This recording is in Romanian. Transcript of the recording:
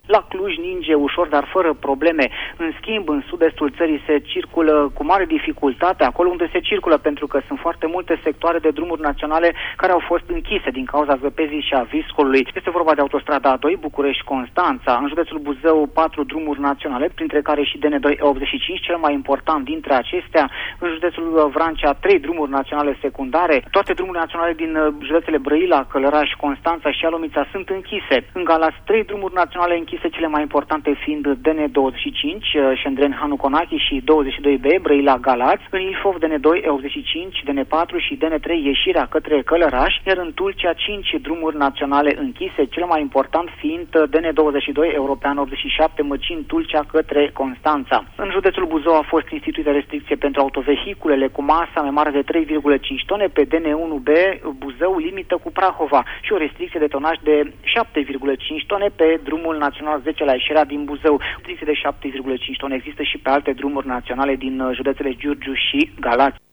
La Cluj ninge ușor, dar fără probleme. În schimb, în sud-estul țării se circulă cu mare dificultate, acolo unde se circulă, pentru că sunt foarte multe sectoare de drumuri naționale care au fost închise din cauza zăpezii și a viscolului. Este vorba de autostrada A2, București-Constanța. În județul Buzău, 4 drumuri naționale, printre care și DN2 cel mai important dintre acestea. În județul Vrancea, 3 drumuri naționale secundare. Toate drumurile naționale din județele Brăila, Călăraș, Constanța și Alomița sunt închise. În Galați, 3 drumuri naționale închise, cele mai importante fiind DN25, Șendren-Hanu-Conachi și 22B, Brăila-Galați. În Ilfov, DN2, E85, DN4 și DN3, ieșirea către Călăraș, iar în Tulcea, 5 drumuri naționale închise, cel mai important fiind DN22, European 87, Măcin-Tulcea către Constanța. În județul Buzău a fost instituită restricție pentru autovehiculele cu masa mai mare de 3,5 tone pe DN1B, Buzău limită cu Prahova, și o restricție de tonaj de 7,5 tone pe drumul național 10 la ieșirea din Buzău. Restricție de 7,5 tone există și pe alte drumuri naționale din județele Giurgiu și Galați.